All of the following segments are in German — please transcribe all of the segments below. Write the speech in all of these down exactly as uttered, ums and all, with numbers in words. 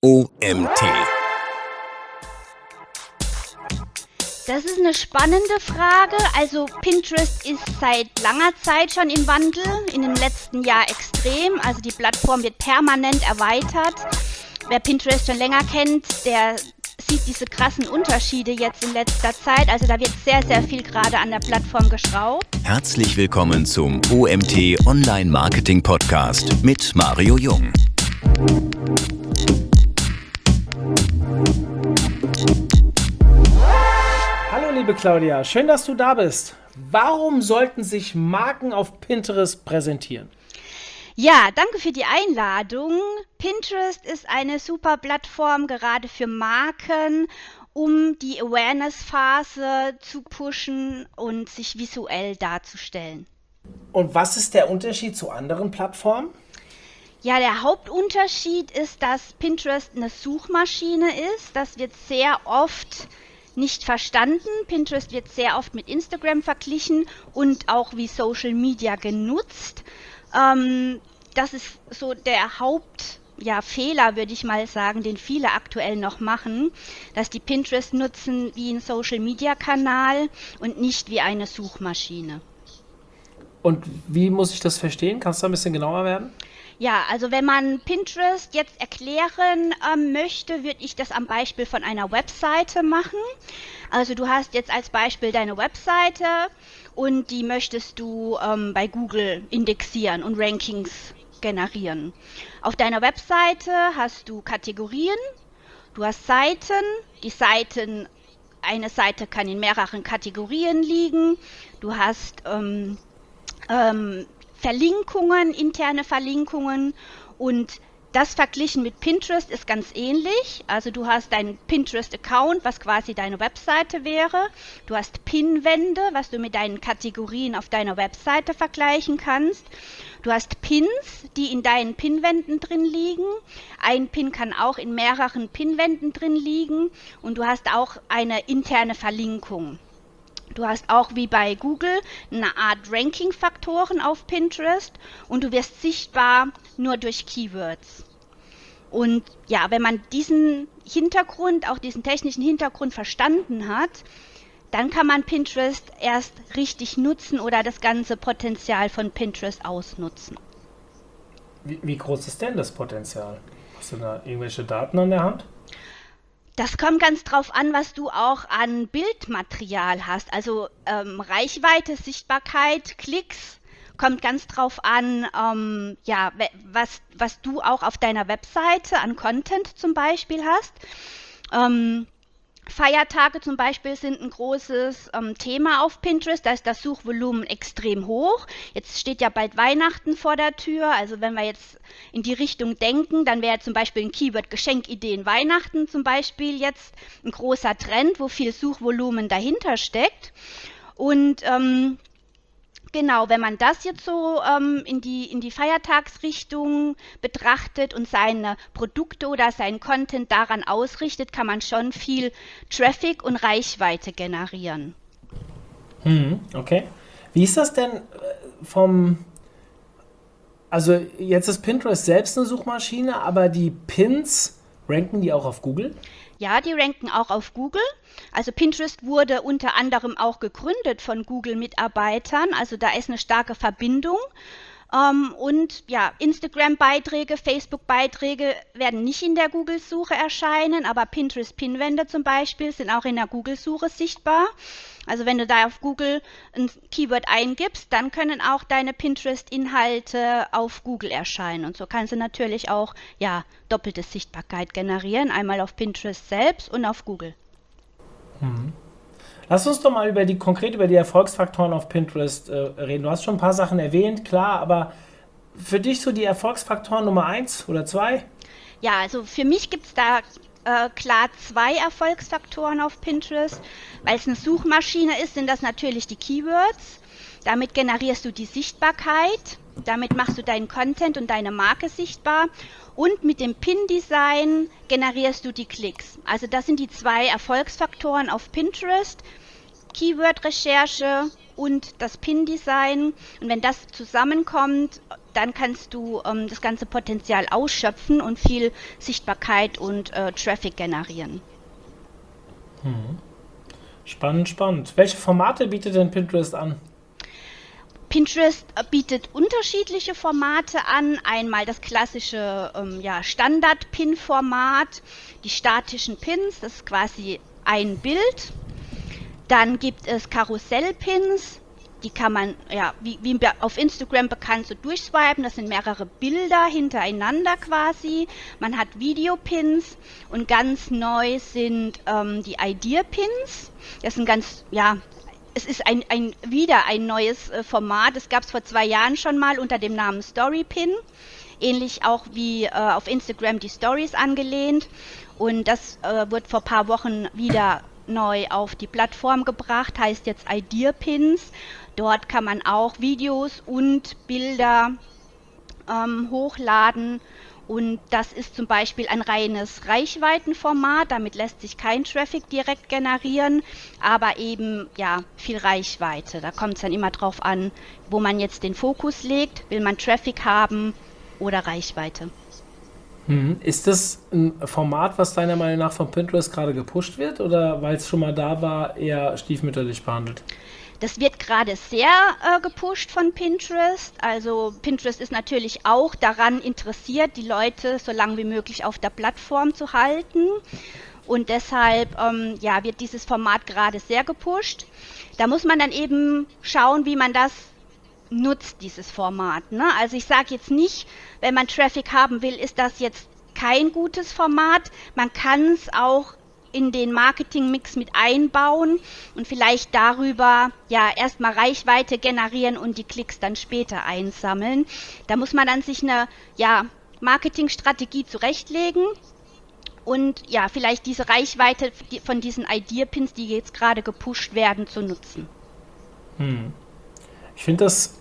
O M T. Das ist eine spannende Frage. Also Pinterest ist seit langer Zeit schon im Wandel, in dem letzten Jahr extrem. Also die Plattform wird permanent erweitert. Wer Pinterest schon länger kennt, der sieht diese krassen Unterschiede jetzt in letzter Zeit. Also da wird sehr, sehr viel gerade an der Plattform geschraubt. Herzlich willkommen zum O M T Online Marketing Podcast mit Mario Jung. Hallo liebe Claudia, schön, dass du da bist. Warum sollten sich Marken auf Pinterest präsentieren? Ja, danke für die Einladung. Pinterest ist eine super Plattform, gerade für Marken, um die Awareness-Phase zu pushen und sich visuell darzustellen. Und was ist der Unterschied zu anderen Plattformen? Ja, der Hauptunterschied ist, dass Pinterest eine Suchmaschine ist. Das wird sehr oft nicht verstanden. Pinterest wird sehr oft mit Instagram verglichen und auch wie Social Media genutzt. Ähm, das ist so der Haupt, ja, Fehler, würde ich mal sagen, den viele aktuell noch machen, dass die Pinterest nutzen wie ein Social Media Kanal und nicht wie eine Suchmaschine. Und wie muss ich das verstehen? Kannst du ein bisschen genauer werden? Ja, also wenn man Pinterest jetzt erklären ähm, möchte, würde ich das am Beispiel von einer Webseite machen. Also du hast jetzt als Beispiel deine Webseite und die möchtest du ähm, bei Google indexieren und Rankings generieren. Auf deiner Webseite hast du Kategorien, du hast Seiten, die Seiten, eine Seite kann in mehreren Kategorien liegen, du hast ähm, ähm, Verlinkungen, interne Verlinkungen, und das verglichen mit Pinterest ist ganz ähnlich. Also du hast deinen Pinterest-Account, was quasi deine Webseite wäre. Du hast Pinwände, was du mit deinen Kategorien auf deiner Webseite vergleichen kannst. Du hast Pins, die in deinen Pinwänden drin liegen. Ein Pin kann auch in mehreren Pinwänden drin liegen. Und du hast auch eine interne Verlinkung. Du hast auch wie bei Google eine Art Ranking-Faktoren auf Pinterest und du wirst sichtbar nur durch Keywords. Und ja, wenn man diesen Hintergrund, auch diesen technischen Hintergrund verstanden hat, dann kann man Pinterest erst richtig nutzen oder das ganze Potenzial von Pinterest ausnutzen. Wie, wie groß ist denn das Potenzial? Hast du da irgendwelche Daten an der Hand? Das kommt ganz drauf an, was du auch an Bildmaterial hast. Also ähm, Reichweite, Sichtbarkeit, Klicks, kommt ganz drauf an, ähm, ja, was, was du auch auf deiner Webseite an Content zum Beispiel hast. Ähm, Feiertage zum Beispiel sind ein großes ähm, Thema auf Pinterest, da ist das Suchvolumen extrem hoch. Jetzt steht ja bald Weihnachten vor der Tür, also wenn wir jetzt in die Richtung denken, dann wäre zum Beispiel ein Keyword Geschenkideen Weihnachten zum Beispiel jetzt ein großer Trend, wo viel Suchvolumen dahinter steckt. Und ähm, Genau, wenn man das jetzt so ähm, in die, in die Feiertagsrichtung betrachtet und seine Produkte oder seinen Content daran ausrichtet, kann man schon viel Traffic und Reichweite generieren. Hm, okay. Wie ist das denn vom... Also jetzt ist Pinterest selbst eine Suchmaschine, aber die Pins, ranken die auch auf Google? Ja, die ranken auch auf Google. Also Pinterest wurde unter anderem auch gegründet von Google-Mitarbeitern. Also da ist eine starke Verbindung. Ähm, und ja, Instagram-Beiträge, Facebook-Beiträge werden nicht in der Google-Suche erscheinen, aber Pinterest-Pinwände zum Beispiel sind auch in der Google-Suche sichtbar. Also wenn du da auf Google ein Keyword eingibst, dann können auch deine Pinterest-Inhalte auf Google erscheinen. Und so kannst du natürlich auch ja, doppelte Sichtbarkeit generieren, einmal auf Pinterest selbst und auf Google. Mhm. Lass uns doch mal über die, konkret über die Erfolgsfaktoren auf Pinterest äh, reden. Du hast schon ein paar Sachen erwähnt, klar, aber für dich so die Erfolgsfaktoren Nummer eins oder zwei? Ja, also für mich gibt es da äh, klar zwei Erfolgsfaktoren auf Pinterest. Weil es eine Suchmaschine ist, sind das natürlich die Keywords. Damit generierst du die Sichtbarkeit, damit machst du deinen Content und deine Marke sichtbar. Und mit dem Pin-Design generierst du die Klicks. Also das sind die zwei Erfolgsfaktoren auf Pinterest. Keyword-Recherche und das Pin-Design. Und wenn das zusammenkommt, dann kannst du ähm, das ganze Potenzial ausschöpfen und viel Sichtbarkeit und äh, Traffic generieren. Mhm. Spannend, spannend. Welche Formate bietet denn Pinterest an? Pinterest bietet unterschiedliche Formate an. Einmal das klassische ähm, ja, Standard-Pin-Format, die statischen Pins, das ist quasi ein Bild. Dann gibt es Karussell-Pins, die kann man, ja, wie, wie auf Instagram bekannt, so durchswipen. Das sind mehrere Bilder hintereinander quasi. Man hat Videopins und ganz neu sind ähm, die Idea-Pins. Das sind ganz, ja, es ist ein, ein, wieder ein neues äh, Format. Es gab es vor zwei Jahren schon mal unter dem Namen Story-Pin. Ähnlich auch wie äh, auf Instagram die Stories angelehnt. Und das äh, wird vor ein paar Wochen wieder neu auf die Plattform gebracht, heißt jetzt Idea-Pins. Dort kann man auch Videos und Bilder ähm, hochladen. Und das ist zum Beispiel ein reines Reichweitenformat, damit lässt sich kein Traffic direkt generieren, aber eben ja viel Reichweite. Da kommt es dann immer drauf an, wo man jetzt den Fokus legt. Will man Traffic haben oder Reichweite? Hm. Ist das ein Format, was deiner Meinung nach von Pinterest gerade gepusht wird oder weil es schon mal da war, eher stiefmütterlich behandelt? Das wird gerade sehr äh, gepusht von Pinterest. Also Pinterest ist natürlich auch daran interessiert, die Leute so lange wie möglich auf der Plattform zu halten. Und deshalb ähm, ja, wird dieses Format gerade sehr gepusht. Da muss man dann eben schauen, wie man das nutzt, dieses Format. Ne? Also ich sage jetzt nicht, wenn man Traffic haben will, ist das jetzt kein gutes Format. Man kann es auch in den Marketingmix mit einbauen und vielleicht darüber ja erstmal Reichweite generieren und die Klicks dann später einsammeln. Da muss man dann sich eine ja, Marketingstrategie zurechtlegen und ja, vielleicht diese Reichweite von diesen Idea-Pins, die jetzt gerade gepusht werden, zu nutzen. Hm. Ich finde das,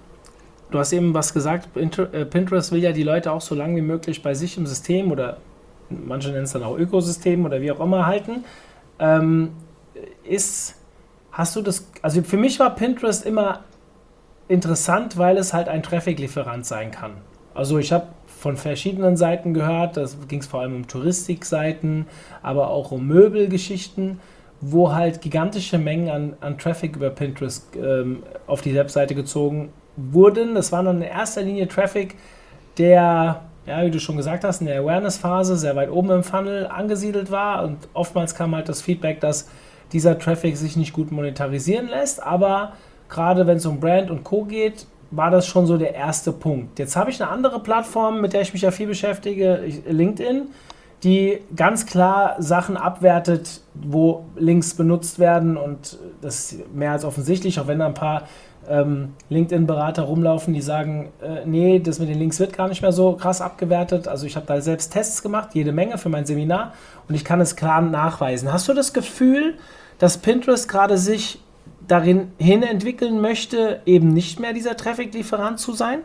du hast eben was gesagt, Pinterest will ja die Leute auch so lange wie möglich bei sich im System oder manche nennen es dann auch Ökosystem oder wie auch immer halten. Ähm, ist, hast du das, also für mich war Pinterest immer interessant, weil es halt ein Traffic-Lieferant sein kann. Also ich habe von verschiedenen Seiten gehört, da ging es vor allem um Touristikseiten, aber auch um Möbelgeschichten, wo halt gigantische Mengen an, an Traffic über Pinterest ähm, auf die Webseite gezogen wurden. Das war dann in erster Linie Traffic, der, ja, wie du schon gesagt hast, in der Awareness-Phase sehr weit oben im Funnel angesiedelt war und oftmals kam halt das Feedback, dass dieser Traffic sich nicht gut monetarisieren lässt, aber gerade wenn es um Brand und Co. geht, war das schon so der erste Punkt. Jetzt habe ich eine andere Plattform, mit der ich mich ja viel beschäftige, LinkedIn, die ganz klar Sachen abwertet, wo Links benutzt werden und das ist mehr als offensichtlich, auch wenn da ein paar ähm, LinkedIn-Berater rumlaufen, die sagen, äh, nee, das mit den Links wird gar nicht mehr so krass abgewertet. Also ich habe da selbst Tests gemacht, jede Menge für mein Seminar und ich kann es klar nachweisen. Hast du das Gefühl, dass Pinterest gerade sich darin hin entwickeln möchte, eben nicht mehr dieser Traffic-Lieferant zu sein?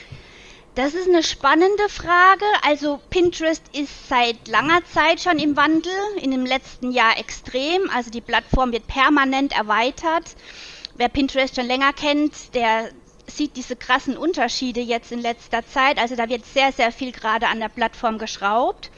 Das ist eine spannende Frage. Also Pinterest ist seit langer Zeit schon im Wandel, in dem letzten Jahr extrem. Also die Plattform wird permanent erweitert. Wer Pinterest schon länger kennt, der sieht diese krassen Unterschiede jetzt in letzter Zeit. Also da wird sehr, sehr viel gerade an der Plattform geschraubt.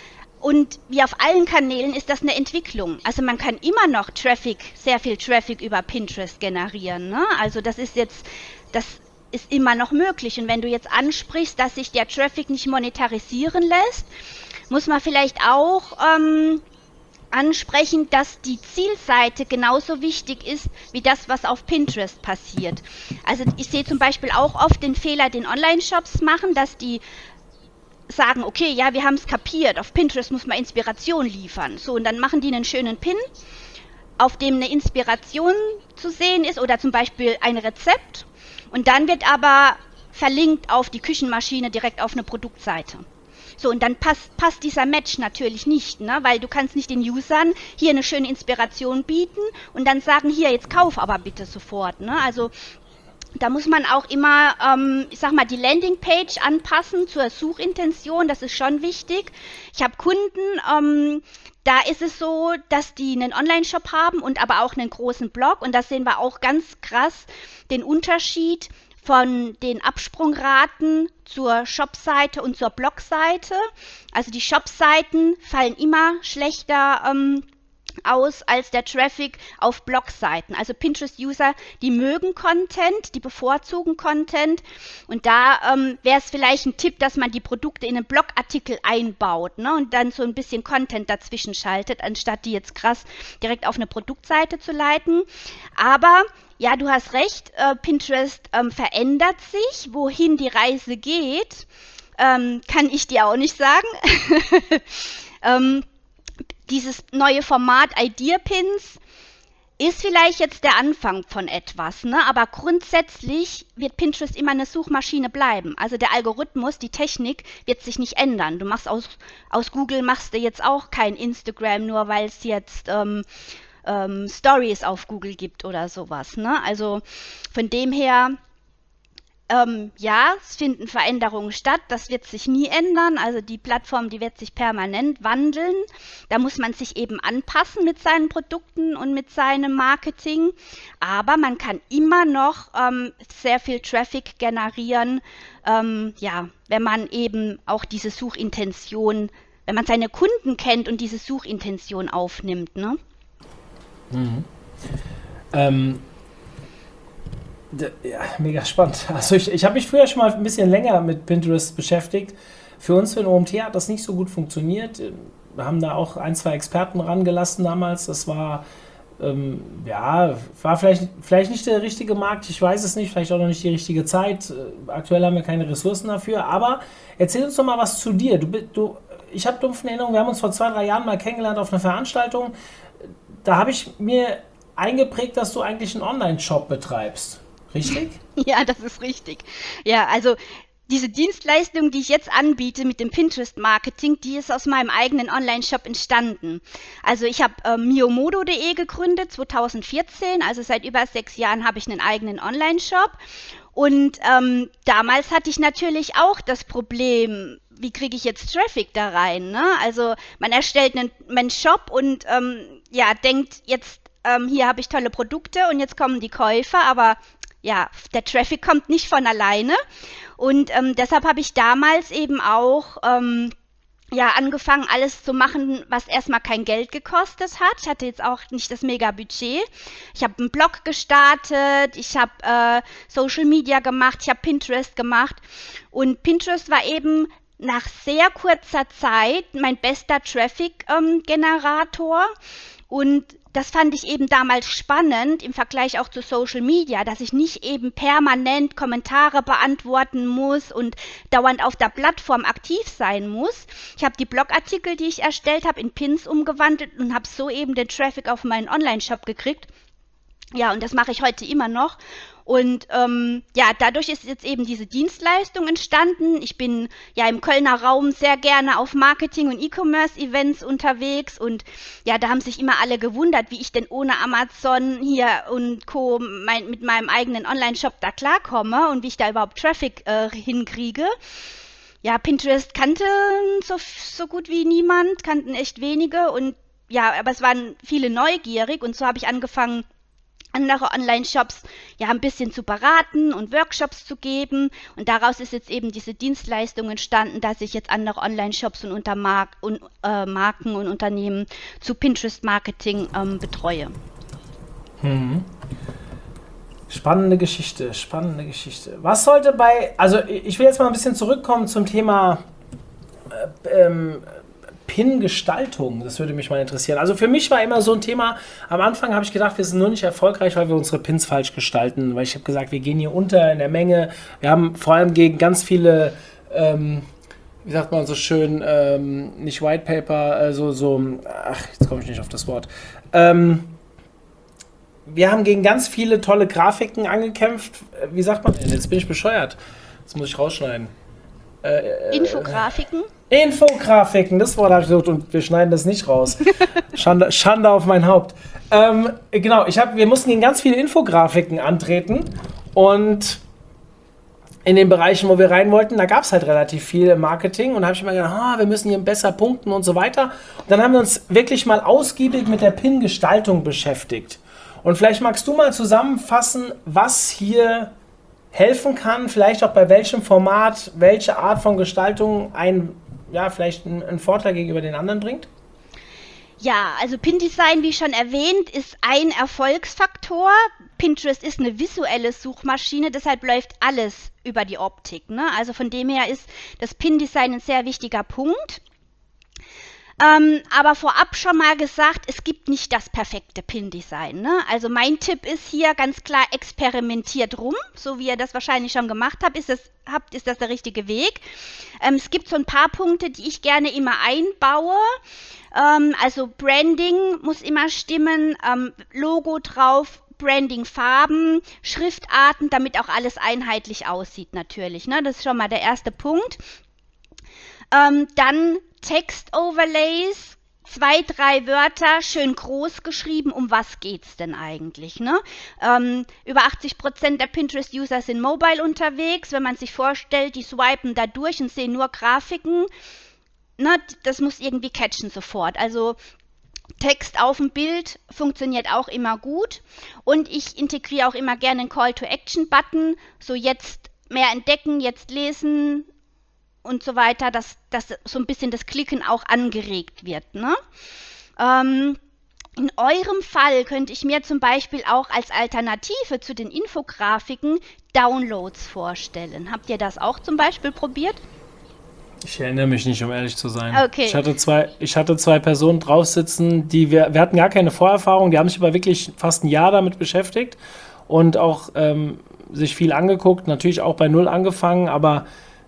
Und wie auf allen Kanälen ist das eine Entwicklung. Also man kann immer noch Traffic, sehr viel Traffic über Pinterest generieren. Ne? Also das ist jetzt, das ist immer noch möglich. Und wenn du jetzt ansprichst, dass sich der Traffic nicht monetarisieren lässt, muss man vielleicht auch ähm, ansprechen, dass die Zielseite genauso wichtig ist wie das, was auf Pinterest passiert. Also ich sehe zum Beispiel auch oft den Fehler, den Online-Shops machen, dass die sagen, okay, ja, wir haben es kapiert, auf Pinterest muss man Inspiration liefern. So, und dann machen die einen schönen Pin, auf dem eine Inspiration zu sehen ist oder zum Beispiel ein Rezept. Und dann wird aber verlinkt auf die Küchenmaschine direkt auf eine Produktseite. So, und dann passt, passt dieser Match natürlich nicht, ne? Weil du kannst nicht den Usern hier eine schöne Inspiration bieten und dann sagen, hier, jetzt kauf aber bitte sofort. Ne? Also da muss man auch immer, ähm, ich sag mal, die Landingpage anpassen zur Suchintention, das ist schon wichtig. Ich habe Kunden, ähm, da ist es so, dass die einen Online-Shop haben und aber auch einen großen Blog und da sehen wir auch ganz krass den Unterschied von den Absprungraten zur Shopseite und zur Blogseite. Also die Shopseiten fallen immer schlechter ähm, aus als der Traffic auf Blogseiten. Also Pinterest-User, die mögen Content, die bevorzugen Content und da ähm, wäre es vielleicht ein Tipp, dass man die Produkte in einen Blogartikel einbaut, ne, und dann so ein bisschen Content dazwischen schaltet, anstatt die jetzt krass direkt auf eine Produktseite zu leiten. Aber ja, du hast recht, äh, Pinterest ähm, verändert sich, wohin die Reise geht, ähm, kann ich dir auch nicht sagen. ähm, Dieses neue Format Idea-Pins ist vielleicht jetzt der Anfang von etwas, ne? Aber grundsätzlich wird Pinterest immer eine Suchmaschine bleiben. Also der Algorithmus, die Technik wird sich nicht ändern. Du machst aus, aus Google machst du jetzt auch kein Instagram, nur weil es jetzt ähm, ähm, Stories auf Google gibt oder sowas, ne? Also von dem her, Ähm, ja, es finden Veränderungen statt, das wird sich nie ändern, also die Plattform, die wird sich permanent wandeln, da muss man sich eben anpassen mit seinen Produkten und mit seinem Marketing, aber man kann immer noch ähm, sehr viel Traffic generieren, ähm, ja, wenn man eben auch diese Suchintention, wenn man seine Kunden kennt und diese Suchintention aufnimmt, ne? Mhm. Ähm. Ja, mega spannend. Also ich, ich habe mich früher schon mal ein bisschen länger mit Pinterest beschäftigt. Für uns, für den O M T, hat das nicht so gut funktioniert. Wir haben da auch ein, zwei Experten rangelassen damals. Das war, ähm, ja, war vielleicht, vielleicht nicht der richtige Markt. Ich weiß es nicht, vielleicht auch noch nicht die richtige Zeit. Aktuell haben wir keine Ressourcen dafür. Aber erzähl uns doch mal was zu dir. Du, du, ich habe dumpfe Erinnerungen, wir haben uns vor zwei, drei Jahren mal kennengelernt auf einer Veranstaltung. Da habe ich mir eingeprägt, dass du eigentlich einen Online-Shop betreibst. Richtig? Ja, das ist richtig. Ja, also diese Dienstleistung, die ich jetzt anbiete mit dem Pinterest-Marketing, die ist aus meinem eigenen Online-Shop entstanden. Also ich habe äh, miyomodo punkt de gegründet zweitausendvierzehn, also seit über sechs Jahren habe ich einen eigenen Online-Shop. Und ähm, damals hatte ich natürlich auch das Problem, wie kriege ich jetzt Traffic da rein, ne? Also man erstellt einen, einen Shop und ähm, ja, denkt jetzt, ähm, hier habe ich tolle Produkte und jetzt kommen die Käufer, aber ja, der Traffic kommt nicht von alleine und ähm, deshalb habe ich damals eben auch ähm, ja, angefangen, alles zu machen, was erstmal kein Geld gekostet hat. Ich hatte jetzt auch nicht das mega Budget. Ich habe einen Blog gestartet, ich habe äh, Social Media gemacht, ich habe Pinterest gemacht und Pinterest war eben nach sehr kurzer Zeit mein bester Traffic-Generator ähm, und das fand ich eben damals spannend im Vergleich auch zu Social Media, dass ich nicht eben permanent Kommentare beantworten muss und dauernd auf der Plattform aktiv sein muss. Ich habe die Blogartikel, die ich erstellt habe, in Pins umgewandelt und habe so eben den Traffic auf meinen Online-Shop gekriegt. Ja, und das mache ich heute immer noch. Und ähm, ja, dadurch ist jetzt eben diese Dienstleistung entstanden. Ich bin ja im Kölner Raum sehr gerne auf Marketing- und E-Commerce-Events unterwegs. Und ja, da haben sich immer alle gewundert, wie ich denn ohne Amazon hier und Co. Mein, mit meinem eigenen Online-Shop da klarkomme und wie ich da überhaupt Traffic äh, hinkriege. Ja, Pinterest kannte so, so gut wie niemand, kannten echt wenige. Und ja, aber es waren viele neugierig. Und so habe ich angefangen, andere Online-Shops ja ein bisschen zu beraten und Workshops zu geben und daraus ist jetzt eben diese Dienstleistung entstanden, dass ich jetzt andere Online-Shops und, unter Mark und äh, Marken und Unternehmen zu Pinterest-Marketing ähm, betreue. Hm. Spannende Geschichte, spannende Geschichte. Was sollte bei, also ich will jetzt mal ein bisschen zurückkommen zum Thema äh, ähm, Pin-Gestaltung, das würde mich mal interessieren. Also für mich war immer so ein Thema, am Anfang habe ich gedacht, wir sind nur nicht erfolgreich, weil wir unsere Pins falsch gestalten, weil ich habe gesagt, wir gehen hier unter in der Menge. Wir haben vor allem gegen ganz viele, ähm, wie sagt man so schön, ähm, nicht White Paper, äh, so, so, ach, jetzt komme ich nicht auf das Wort. Ähm, wir haben gegen ganz viele tolle Grafiken angekämpft. Wie sagt man denn? Jetzt bin ich bescheuert. Das muss ich rausschneiden. Äh, Infografiken? Infografiken, das Wort habe ich gesucht und wir schneiden das nicht raus. Schande, Schande auf mein Haupt. Ähm, genau, ich hab, wir mussten gegen ganz viele Infografiken antreten und in den Bereichen, wo wir rein wollten, da gab es halt relativ viel Marketing und da habe ich immer gedacht, ah, wir müssen hier besser punkten und so weiter. Und dann haben wir uns wirklich mal ausgiebig mit der Pin-Gestaltung beschäftigt. Und vielleicht magst du mal zusammenfassen, was hier helfen kann, vielleicht auch bei welchem Format, welche Art von Gestaltung ein, ja, vielleicht einen, einen Vorteil gegenüber den anderen bringt? Ja, also Pin-Design, wie schon erwähnt, ist ein Erfolgsfaktor. Pinterest ist eine visuelle Suchmaschine, deshalb läuft alles über die Optik, ne? Also von dem her ist das Pin-Design ein sehr wichtiger Punkt. Ähm, aber vorab schon mal gesagt, es gibt nicht das perfekte Pin-Design, ne? Also mein Tipp ist hier ganz klar, experimentiert rum, so wie ihr das wahrscheinlich schon gemacht habt, ist das, habt, ist das der richtige Weg. Ähm, es gibt so ein paar Punkte, die ich gerne immer einbaue. Ähm, also Branding muss immer stimmen, ähm, Logo drauf, Branding-Farben, Schriftarten, damit auch alles einheitlich aussieht natürlich, ne? Das ist schon mal der erste Punkt. Ähm, dann Text-Overlays, zwei, drei Wörter, schön groß geschrieben, um was geht's denn eigentlich, ne? Ähm, über achtzig Prozent der Pinterest-User sind mobile unterwegs. Wenn man sich vorstellt, die swipen da durch und sehen nur Grafiken, ne? Das muss irgendwie catchen sofort. Also Text auf dem Bild funktioniert auch immer gut. Und ich integriere auch immer gerne einen Call-to-Action-Button, so jetzt mehr entdecken, jetzt lesen und so weiter, dass, dass so ein bisschen das Klicken auch angeregt wird, ne? Ähm, in eurem Fall könnte ich mir zum Beispiel auch als Alternative zu den Infografiken Downloads vorstellen. Habt ihr das auch zum Beispiel probiert? Ich erinnere mich nicht, um ehrlich zu sein. Okay. Ich hatte zwei, ich hatte zwei Personen drauf sitzen, die wir, wir hatten gar keine Vorerfahrung, die haben sich aber wirklich fast ein Jahr damit beschäftigt und auch ähm, sich viel angeguckt, natürlich auch bei Null angefangen, aber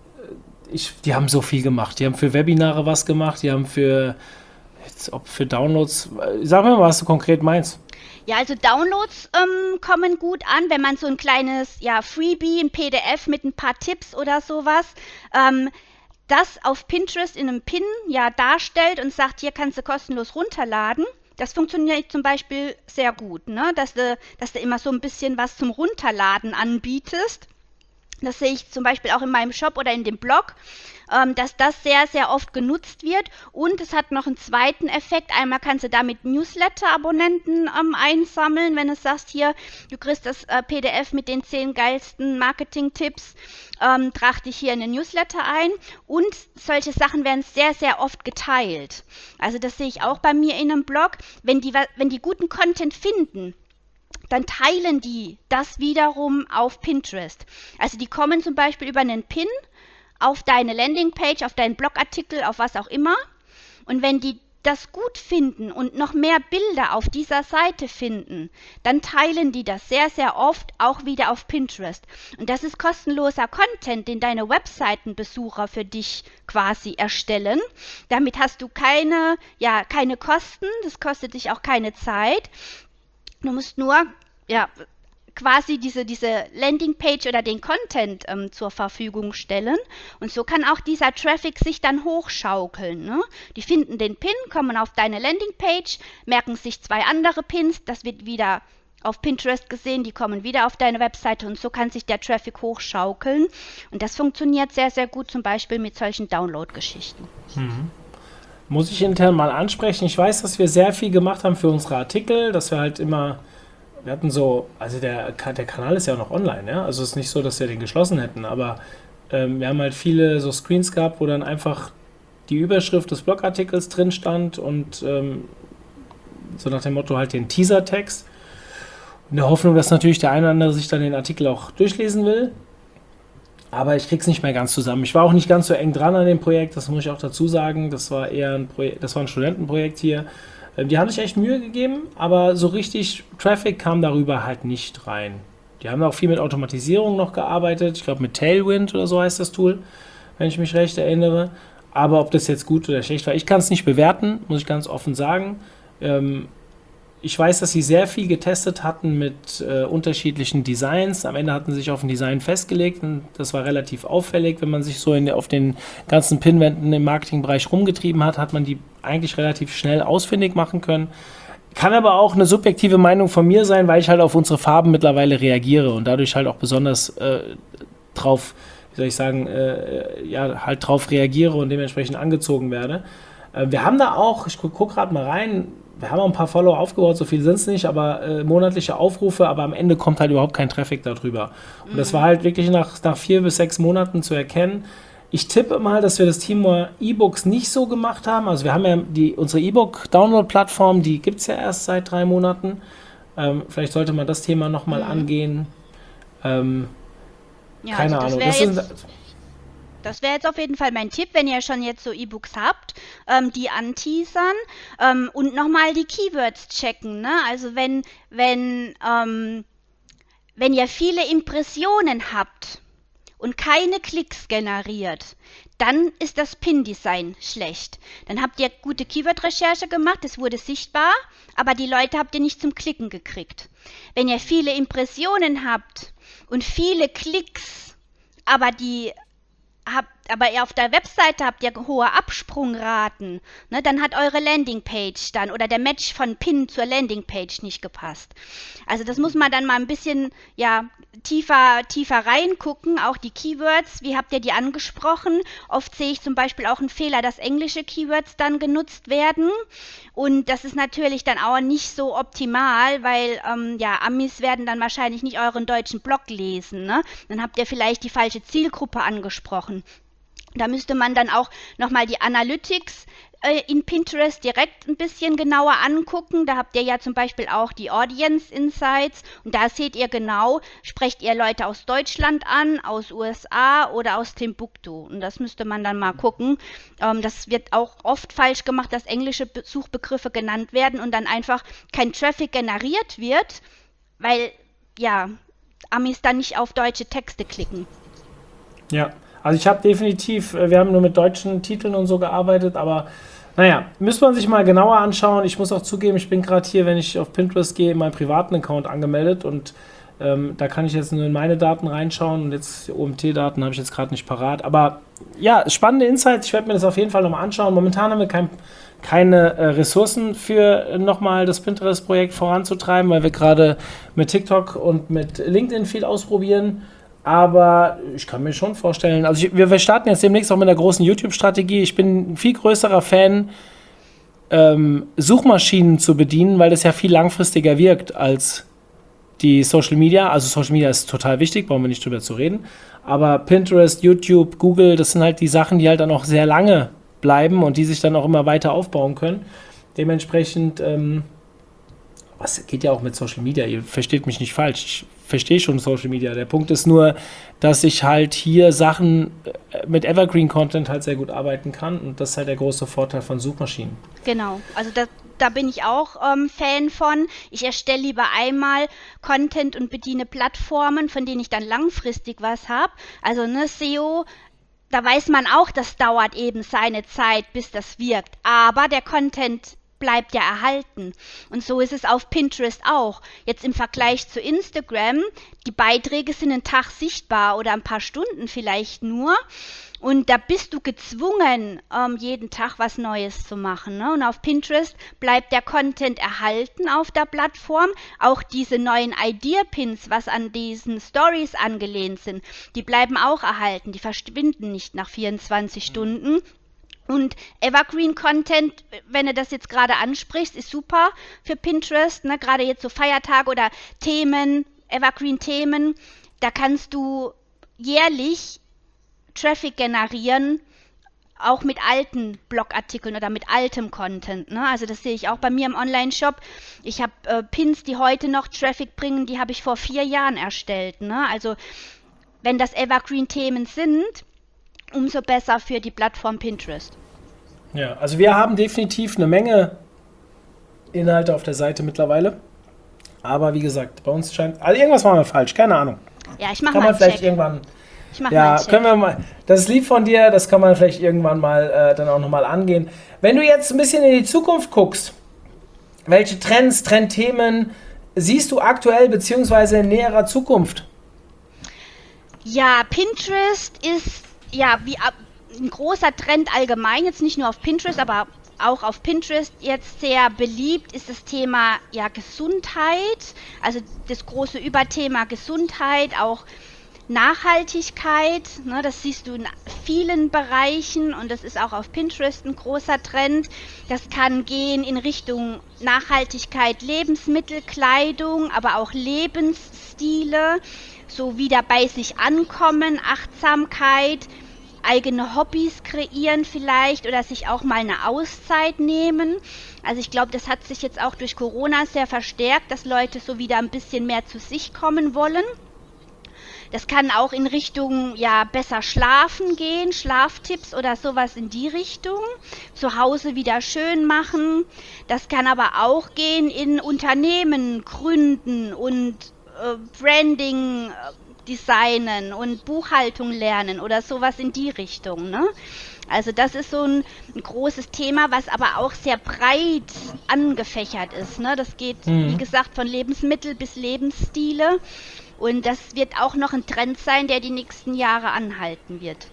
Ich, die haben so viel gemacht. Die haben für Webinare was gemacht, die haben für, jetzt, ob für Downloads, sag mir mal, was du konkret meinst. Ja, also Downloads ähm, kommen gut an, wenn man so ein kleines ja, Freebie, ein P D F mit ein paar Tipps oder sowas, ähm, das auf Pinterest in einem Pin ja darstellt und sagt, hier kannst du kostenlos runterladen. Das funktioniert zum Beispiel sehr gut, ne? Dass du, dass du immer so ein bisschen was zum Runterladen anbietest. Das sehe ich zum Beispiel auch in meinem Shop oder in dem Blog, ähm, dass das sehr, sehr oft genutzt wird. Und es hat noch einen zweiten Effekt. Einmal kannst du damit Newsletter-Abonnenten ähm, einsammeln, wenn du sagst, hier, du kriegst das äh, P D F mit den zehn geilsten Marketing-Tipps, ähm, trag dich hier in den Newsletter ein. Und solche Sachen werden sehr, sehr oft geteilt. Also das sehe ich auch bei mir in einem Blog. Wenn die, wenn die guten Content finden, dann teilen die das wiederum auf Pinterest. Also die kommen zum Beispiel über einen Pin auf deine Landingpage, auf deinen Blogartikel, auf was auch immer. Und wenn die das gut finden und noch mehr Bilder auf dieser Seite finden, dann teilen die das sehr, sehr oft auch wieder auf Pinterest. Und das ist kostenloser Content, den deine Webseitenbesucher für dich quasi erstellen. Damit hast du keine, ja, keine Kosten, das kostet dich auch keine Zeit. Du musst nur ja, quasi diese, diese Landingpage oder den Content ähm, zur Verfügung stellen. Und so kann auch dieser Traffic sich dann hochschaukeln, ne? Die finden den Pin, kommen auf deine Landingpage, merken sich zwei andere Pins, das wird wieder auf Pinterest gesehen, die kommen wieder auf deine Webseite und so kann sich der Traffic hochschaukeln. Und das funktioniert sehr, sehr gut, zum Beispiel mit solchen Download-Geschichten. Mhm. Muss ich intern mal ansprechen. Ich weiß, dass wir sehr viel gemacht haben für unsere Artikel, dass wir halt immer, wir hatten so, also der, der Kanal ist ja auch noch online, ja, also es ist nicht so, dass wir den geschlossen hätten, aber ähm, wir haben halt viele so Screens gehabt, wo dann einfach die Überschrift des Blogartikels drin stand und ähm, so nach dem Motto halt den Teaser-Text. In der Hoffnung, dass natürlich der eine oder andere sich dann den Artikel auch durchlesen will. Aber ich krieg's nicht mehr ganz zusammen. Ich war auch nicht ganz so eng dran an dem Projekt, das muss ich auch dazu sagen. Das war eher ein Projekt, das war ein Studentenprojekt hier. Die haben sich echt Mühe gegeben, aber so richtig Traffic kam darüber halt nicht rein. Die haben auch viel mit Automatisierung noch gearbeitet. Ich glaube mit Tailwind oder so heißt das Tool, wenn ich mich recht erinnere. Aber ob das jetzt gut oder schlecht war, ich kann es nicht bewerten, muss ich ganz offen sagen. Ähm, Ich weiß, dass sie sehr viel getestet hatten mit äh, unterschiedlichen Designs. Am Ende hatten sie sich auf ein Design festgelegt und das war relativ auffällig. Wenn man sich so in, auf den ganzen Pinwänden im Marketingbereich rumgetrieben hat, hat man die eigentlich relativ schnell ausfindig machen können. Kann aber auch eine subjektive Meinung von mir sein, weil ich halt auf unsere Farben mittlerweile reagiere und dadurch halt auch besonders äh, drauf, wie soll ich sagen, äh, ja, halt drauf reagiere und dementsprechend angezogen werde. Äh, wir haben da auch, ich gucke guck gerade mal rein, wir haben auch ein paar Follower aufgebaut, so viel sind es nicht, aber äh, monatliche Aufrufe, aber am Ende kommt halt überhaupt kein Traffic darüber. Und mhm. das war halt wirklich nach, nach vier bis sechs Monaten zu erkennen. Ich tippe mal, dass wir das Thema E-Books nicht so gemacht haben. Also wir haben ja die, unsere E-Book-Download-Plattform, die gibt es ja erst seit drei Monaten. Ähm, vielleicht sollte man das Thema nochmal mhm. angehen. Ähm, ja, keine also Ahnung. Das das wäre jetzt, das wär jetzt auf jeden Fall mein Tipp, wenn ihr schon jetzt so E-Books habt, ähm, die anteasern ähm, und nochmal die Keywords checken. Ne? Also wenn, wenn, ähm, wenn ihr viele Impressionen habt und keine Klicks generiert, dann ist das Pin-Design schlecht. Dann habt ihr gute Keyword-Recherche gemacht, es wurde sichtbar, aber die Leute habt ihr nicht zum Klicken gekriegt. Wenn ihr viele Impressionen habt und viele Klicks, aber die habt, aber ihr auf der Webseite habt ihr hohe Absprungraten, ne, dann hat eure Landingpage dann oder der Match von Pin zur Landingpage nicht gepasst. Also das muss man dann mal ein bisschen ja, tiefer, tiefer reingucken, auch die Keywords, wie habt ihr die angesprochen? Oft sehe ich zum Beispiel auch einen Fehler, dass englische Keywords dann genutzt werden und das ist natürlich dann auch nicht so optimal, weil ähm, ja, Amis werden dann wahrscheinlich nicht euren deutschen Blog lesen, ne? Dann habt ihr vielleicht die falsche Zielgruppe angesprochen. Da müsste man dann auch nochmal die Analytics äh, in Pinterest direkt ein bisschen genauer angucken. Da habt ihr ja zum Beispiel auch die Audience Insights und da seht ihr genau, sprecht ihr Leute aus Deutschland an, aus U S A oder aus Timbuktu. Und das müsste man dann mal gucken. Ähm, das wird auch oft falsch gemacht, dass englische Be- Suchbegriffe genannt werden und dann einfach kein Traffic generiert wird, weil ja, Amis dann nicht auf deutsche Texte klicken. Ja. Also ich habe definitiv, wir haben nur mit deutschen Titeln und so gearbeitet, aber naja, müsste man sich mal genauer anschauen. Ich muss auch zugeben, ich bin gerade hier, wenn ich auf Pinterest gehe, in meinem privaten Account angemeldet und ähm, da kann ich jetzt nur in meine Daten reinschauen und jetzt O M T-Daten habe ich jetzt gerade nicht parat. Aber ja, spannende Insights, ich werde mir das auf jeden Fall nochmal anschauen. Momentan haben wir kein, keine äh, Ressourcen für nochmal das Pinterest-Projekt voranzutreiben, weil wir gerade mit TikTok und mit LinkedIn viel ausprobieren. Aber ich kann mir schon vorstellen, also ich, wir, wir starten jetzt demnächst auch mit einer großen YouTube-Strategie. Ich bin ein viel größerer Fan, ähm, Suchmaschinen zu bedienen, weil das ja viel langfristiger wirkt als die Social Media. Also Social Media ist total wichtig, brauchen wir nicht drüber zu reden. Aber Pinterest, YouTube, Google, das sind halt die Sachen, die halt dann auch sehr lange bleiben und die sich dann auch immer weiter aufbauen können. Dementsprechend, ähm, was geht ja auch mit Social Media, ihr versteht mich nicht falsch, ich verstehe schon Social Media. Der Punkt ist nur, dass ich halt hier Sachen mit Evergreen-Content halt sehr gut arbeiten kann und das ist halt der große Vorteil von Suchmaschinen. Genau, also da, da bin ich auch ähm, Fan von. Ich erstelle lieber einmal Content und bediene Plattformen, von denen ich dann langfristig was habe. Also ne, S E O, da weiß man auch, das dauert eben seine Zeit, bis das wirkt. Aber der Content bleibt ja erhalten. Und so ist es auf Pinterest auch. Jetzt im Vergleich zu Instagram, die Beiträge sind einen Tag sichtbar oder ein paar Stunden vielleicht nur. Und da bist du gezwungen, ähm, jeden Tag was Neues zu machen. Ne? Und auf Pinterest bleibt der Content erhalten auf der Plattform. Auch diese neuen Idea-Pins, was an diesen Stories angelehnt sind, die bleiben auch erhalten. Die verschwinden nicht nach vierundzwanzig Stunden. Und Evergreen-Content, wenn du das jetzt gerade ansprichst, ist super für Pinterest, ne? Gerade jetzt so Feiertage oder Themen, Evergreen-Themen, da kannst du jährlich Traffic generieren, auch mit alten Blogartikeln oder mit altem Content. Ne? Also das sehe ich auch bei mir im Online-Shop. Ich habe äh, Pins, die heute noch Traffic bringen, die habe ich vor vier Jahren erstellt. Ne? Also wenn das Evergreen-Themen sind, umso besser für die Plattform Pinterest. Ja, also wir haben definitiv eine Menge Inhalte auf der Seite mittlerweile. Aber wie gesagt, bei uns scheint... Also irgendwas machen wir falsch, keine Ahnung. Ja, ich mache mal einen vielleicht Check. Irgendwann... Ich mach ja, mal einen Check. können wir mal... Das ist lieb von dir, das kann man vielleicht irgendwann mal äh, dann auch nochmal angehen. Wenn du jetzt ein bisschen in die Zukunft guckst, welche Trends, Trendthemen siehst du aktuell beziehungsweise in näherer Zukunft? Ja, Pinterest ist ja wie ab, ein großer Trend allgemein, jetzt nicht nur auf Pinterest, aber auch auf Pinterest jetzt sehr beliebt ist das Thema ja Gesundheit, also das große Überthema Gesundheit, auch Nachhaltigkeit, ne, das siehst du in vielen Bereichen und das ist auch auf Pinterest ein großer Trend. Das kann gehen in Richtung Nachhaltigkeit, Lebensmittel, Kleidung, aber auch Lebensstile, so wieder bei sich ankommen, Achtsamkeit, eigene Hobbys kreieren vielleicht oder sich auch mal eine Auszeit nehmen. Also ich glaube, das hat sich jetzt auch durch Corona sehr verstärkt, dass Leute so wieder ein bisschen mehr zu sich kommen wollen. Das kann auch in Richtung, ja, besser schlafen gehen, Schlaftipps oder sowas in die Richtung. Zu Hause wieder schön machen. Das kann aber auch gehen in Unternehmen gründen und äh, Branding äh, designen und Buchhaltung lernen oder sowas in die Richtung, ne? Also das ist so ein, ein großes Thema, was aber auch sehr breit angefächert ist, ne? Das geht, mhm. wie gesagt, von Lebensmittel bis Lebensstile. Und das wird auch noch ein Trend sein, der die nächsten Jahre anhalten wird.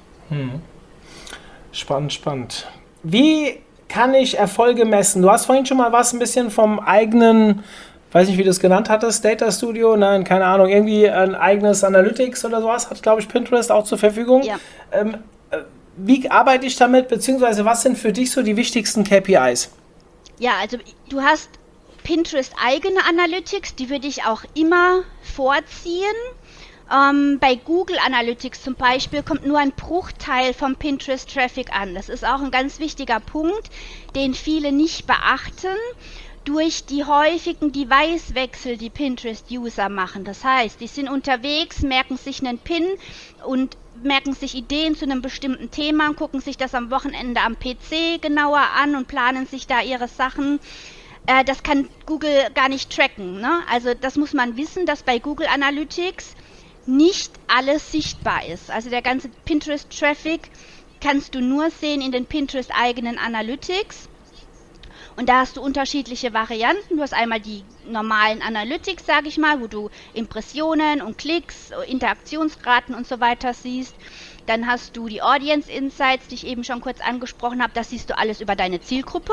Hm. Spannend, spannend. Wie kann ich Erfolge messen? Du hast vorhin schon mal was ein bisschen vom eigenen, weiß nicht, wie du es genannt hattest, Data Studio, nein, keine Ahnung, irgendwie ein eigenes Analytics oder sowas, hat, glaube ich, Pinterest auch zur Verfügung. Ja. Ähm, wie arbeite ich damit, beziehungsweise was sind für dich so die wichtigsten K P Is? Ja, also du hast Pinterest eigene Analytics, die würde ich auch immer vorziehen. Ähm, bei Google Analytics zum Beispiel kommt nur ein Bruchteil vom Pinterest Traffic an. Das ist auch ein ganz wichtiger Punkt, den viele nicht beachten. Durch die häufigen Device-Wechsel, die Pinterest-User machen. Das heißt, die sind unterwegs, merken sich einen Pin und merken sich Ideen zu einem bestimmten Thema und gucken sich das am Wochenende am P C genauer an und planen sich da ihre Sachen. Das kann Google gar nicht tracken, ne? Also das muss man wissen, dass bei Google Analytics nicht alles sichtbar ist. Also der ganze Pinterest-Traffic kannst du nur sehen in den Pinterest-eigenen Analytics. Und da hast du unterschiedliche Varianten. Du hast einmal die normalen Analytics, sage ich mal, wo du Impressionen und Klicks, Interaktionsraten und so weiter siehst. Dann hast du die Audience Insights, die ich eben schon kurz angesprochen habe. Das siehst du alles über deine Zielgruppe.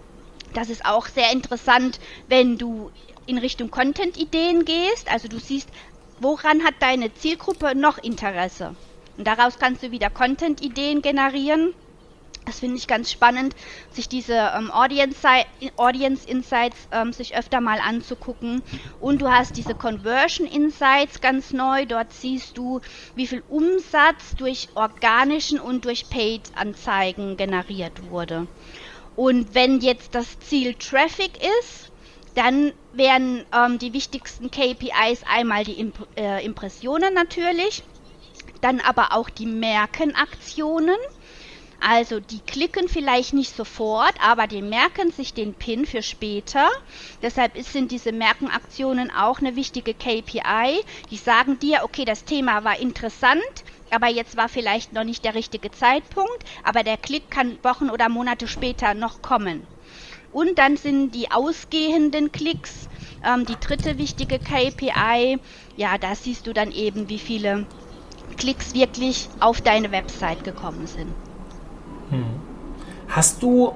Das ist auch sehr interessant, wenn du in Richtung Content-Ideen gehst. Also du siehst, woran hat deine Zielgruppe noch Interesse. Und daraus kannst du wieder Content-Ideen generieren. Das finde ich ganz spannend, sich diese ähm, Audience, Audience Insights ähm, sich öfter mal anzugucken. Und du hast diese Conversion Insights ganz neu. Dort siehst du, wie viel Umsatz durch organischen und durch Paid-Anzeigen generiert wurde. Und wenn jetzt das Ziel Traffic ist, dann wären ähm, die wichtigsten K P Is einmal die Imp- äh, Impressionen natürlich, dann aber auch die Merkenaktionen. Also die klicken vielleicht nicht sofort, aber die merken sich den Pin für später. Deshalb ist, sind diese Merkenaktionen auch eine wichtige K P I. Die sagen dir, okay, das Thema war interessant, aber jetzt war vielleicht noch nicht der richtige Zeitpunkt, aber der Klick kann Wochen oder Monate später noch kommen. Und dann sind die ausgehenden Klicks ähm, die dritte wichtige K P I. Ja, da siehst du dann eben, wie viele Klicks wirklich auf deine Website gekommen sind. Hm. Hast du,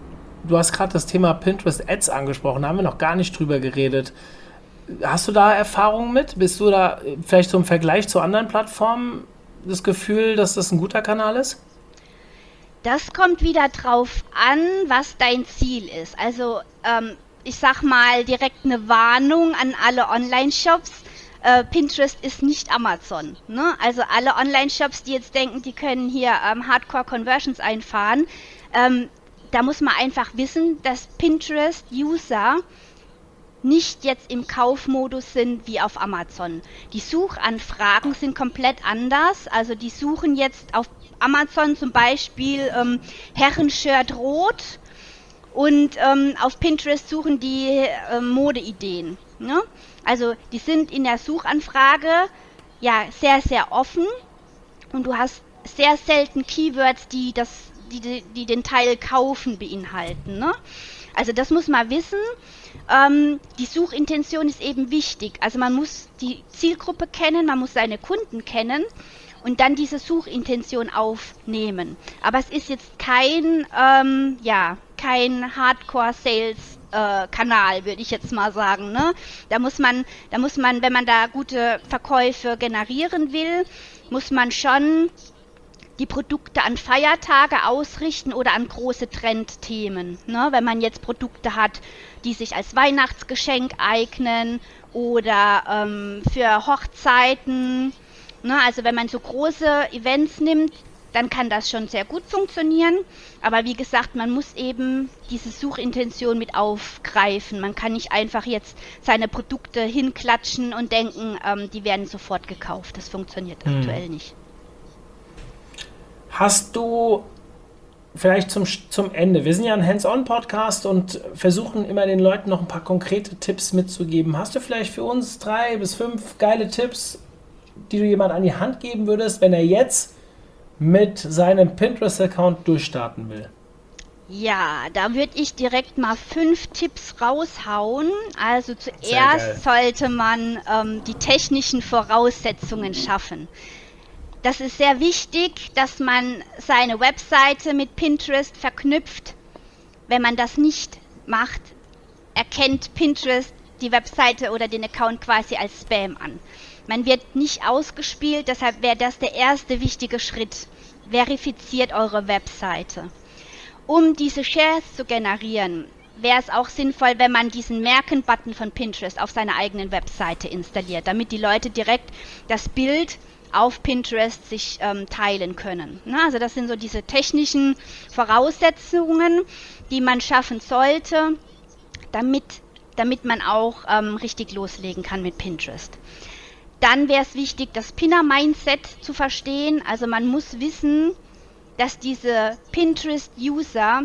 du hast gerade das Thema Pinterest Ads angesprochen, da haben wir noch gar nicht drüber geredet. Hast du da Erfahrungen mit? Bist du da vielleicht so im Vergleich zu anderen Plattformen das Gefühl, dass das ein guter Kanal ist? Das kommt wieder drauf an, was dein Ziel ist. Also ähm, ich sag mal direkt eine Warnung an alle Online-Shops. Äh, Pinterest ist nicht Amazon, ne? Also alle Online-Shops, die jetzt denken, die können hier ähm, Hardcore-Conversions einfahren, ähm, da muss man einfach wissen, dass Pinterest-User nicht jetzt im Kaufmodus sind wie auf Amazon. Die Suchanfragen sind komplett anders. Also die suchen jetzt auf Amazon zum Beispiel ähm, Herrenshirt rot und ähm, auf Pinterest suchen die ähm, Modeideen. Ne? Also die sind in der Suchanfrage ja sehr, sehr offen und du hast sehr selten Keywords, die, das, die, die den Teil kaufen beinhalten. Ne? Also das muss man wissen. Ähm, die Suchintention ist eben wichtig. Also man muss die Zielgruppe kennen, man muss seine Kunden kennen und dann diese Suchintention aufnehmen. Aber es ist jetzt kein, ähm, ja, kein Hardcore-Sales Kanal, äh, würde ich jetzt mal sagen. Ne? Da muss man, da muss man, wenn man da gute Verkäufe generieren will, muss man schon die Produkte an Feiertage ausrichten oder an große Trendthemen. Ne? Wenn man jetzt Produkte hat, die sich als Weihnachtsgeschenk eignen oder ähm, für Hochzeiten. Ne? Also wenn man so große Events nimmt, dann kann das schon sehr gut funktionieren. Aber wie gesagt, man muss eben diese Suchintention mit aufgreifen. Man kann nicht einfach jetzt seine Produkte hinklatschen und denken, ähm, die werden sofort gekauft. Das funktioniert hm. aktuell nicht. Hast du vielleicht zum, zum Ende, wir sind ja ein Hands-on-Podcast und versuchen immer den Leuten noch ein paar konkrete Tipps mitzugeben. Hast du vielleicht für uns drei bis fünf geile Tipps, die du jemand an die Hand geben würdest, wenn er jetzt mit seinem Pinterest-Account durchstarten will? Ja, da würde ich direkt mal fünf Tipps raushauen. Also zuerst sollte man ähm, die technischen Voraussetzungen schaffen. Das ist sehr wichtig, dass man seine Webseite mit Pinterest verknüpft. Wenn man das nicht macht, erkennt Pinterest die Webseite oder den Account quasi als Spam an. Man wird nicht ausgespielt, deshalb wäre das der erste wichtige Schritt. Verifiziert eure Webseite. Um diese Shares zu generieren, wäre es auch sinnvoll, wenn man diesen Merken-Button von Pinterest auf seiner eigenen Webseite installiert, damit die Leute direkt das Bild auf Pinterest sich ähm, teilen können. Na, also das sind so diese technischen Voraussetzungen, die man schaffen sollte, damit, damit man auch ähm, richtig loslegen kann mit Pinterest. Dann wäre es wichtig, das Pinner-Mindset zu verstehen. Also man muss wissen, dass diese Pinterest-User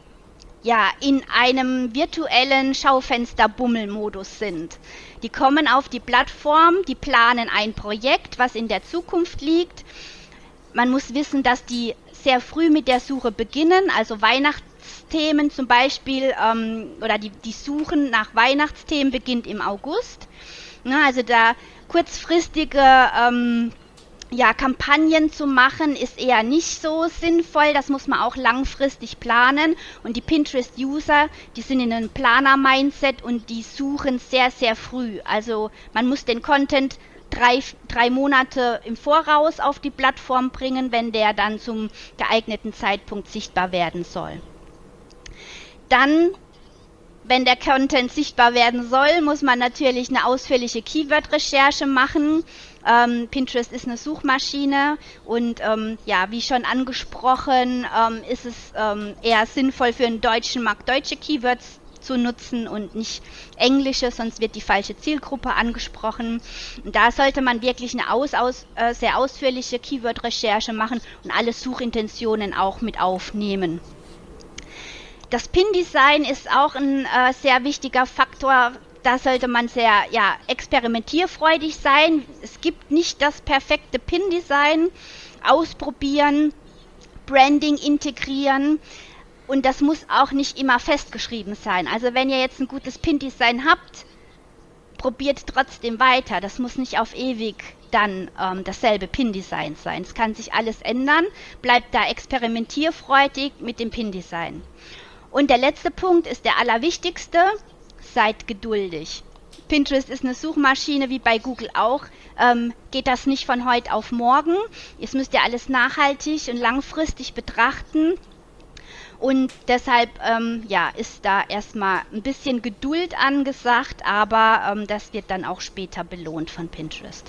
ja in einem virtuellen Schaufenster-Bummel-Modus sind. Die kommen auf die Plattform, die planen ein Projekt, was in der Zukunft liegt. Man muss wissen, dass die sehr früh mit der Suche beginnen, also Weihnachtsthemen zum Beispiel, ähm, oder die, die Suchen nach Weihnachtsthemen beginnt im August. Ja, also da kurzfristige ähm, ja, Kampagnen zu machen, ist eher nicht so sinnvoll. Das muss man auch langfristig planen. Und die Pinterest-User, die sind in einem Planer-Mindset und die suchen sehr, sehr früh. Also man muss den Content drei, drei Monate im Voraus auf die Plattform bringen, wenn der dann zum geeigneten Zeitpunkt sichtbar werden soll. Dann, wenn der Content sichtbar werden soll, muss man natürlich eine ausführliche Keyword-Recherche machen. Ähm, Pinterest ist eine Suchmaschine und ähm, ja, wie schon angesprochen, ähm, ist es ähm, eher sinnvoll für den deutschen Markt deutsche Keywords zu nutzen und nicht englische, sonst wird die falsche Zielgruppe angesprochen. Und da sollte man wirklich eine aus, aus, äh, sehr ausführliche Keyword-Recherche machen und alle Suchintentionen auch mit aufnehmen. Das Pin-Design ist auch ein äh, sehr wichtiger Faktor. Da sollte man sehr ja, experimentierfreudig sein. Es gibt nicht das perfekte Pin-Design. Ausprobieren, Branding integrieren. Und das muss auch nicht immer festgeschrieben sein. Also wenn ihr jetzt ein gutes Pin-Design habt, probiert trotzdem weiter. Das muss nicht auf ewig dann ähm, dasselbe Pin-Design sein. Es kann sich alles ändern. Bleibt da experimentierfreudig mit dem Pin-Design. Und der letzte Punkt ist der allerwichtigste. Seid geduldig. Pinterest ist eine Suchmaschine, wie bei Google auch. Ähm, geht das nicht von heute auf morgen. Jetzt müsst ihr alles nachhaltig und langfristig betrachten. Und deshalb ähm, ja, ist da erstmal ein bisschen Geduld angesagt, aber ähm, das wird dann auch später belohnt von Pinterest.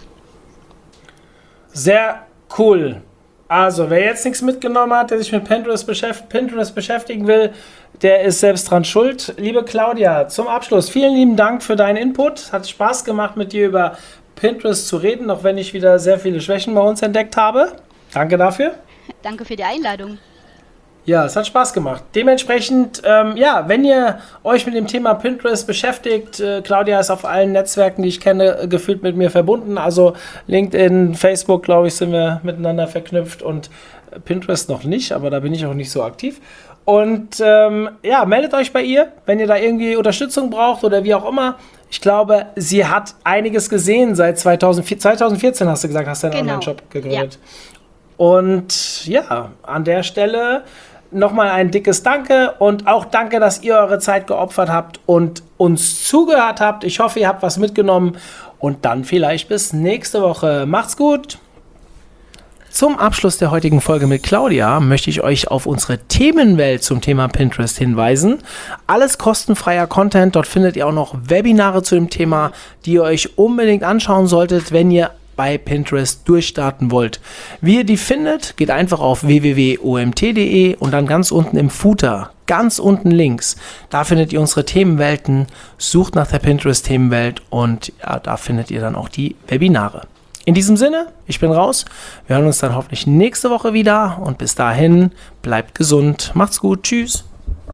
Sehr cool. Also, wer jetzt nichts mitgenommen hat, der sich mit Pinterest, beschäft- Pinterest beschäftigen will, der ist selbst dran schuld. Liebe Claudia, zum Abschluss, vielen lieben Dank für deinen Input. Hat Spaß gemacht, mit dir über Pinterest zu reden, auch wenn ich wieder sehr viele Schwächen bei uns entdeckt habe. Danke dafür. Danke für die Einladung. Ja, es hat Spaß gemacht. Dementsprechend, ähm, ja, wenn ihr euch mit dem Thema Pinterest beschäftigt, äh, Claudia ist auf allen Netzwerken, die ich kenne, äh, gefühlt mit mir verbunden. Also LinkedIn, Facebook, glaube ich, sind wir miteinander verknüpft und äh, Pinterest noch nicht, aber da bin ich auch nicht so aktiv. Und ähm, ja, meldet euch bei ihr, wenn ihr da irgendwie Unterstützung braucht oder wie auch immer. Ich glaube, sie hat einiges gesehen seit zweitausendvierzehn, zweitausendvierzehn hast du gesagt, hast du einen Genau. Online-Shop gegründet. Ja. Und ja, an der Stelle nochmal ein dickes Danke und auch danke, dass ihr eure Zeit geopfert habt und uns zugehört habt. Ich hoffe, ihr habt was mitgenommen und dann vielleicht bis nächste Woche. Macht's gut! Zum Abschluss der heutigen Folge mit Claudia möchte ich euch auf unsere Themenwelt zum Thema Pinterest hinweisen. Alles kostenfreier Content, dort findet ihr auch noch Webinare zu dem Thema, die ihr euch unbedingt anschauen solltet, wenn ihr bei Pinterest durchstarten wollt. Wie ihr die findet, geht einfach auf w w w punkt o m t punkt d e und dann ganz unten im Footer, ganz unten links, da findet ihr unsere Themenwelten, sucht nach der Pinterest-Themenwelt und ja, da findet ihr dann auch die Webinare. In diesem Sinne, ich bin raus. Wir hören uns dann hoffentlich nächste Woche wieder und bis dahin bleibt gesund. Macht's gut. Tschüss.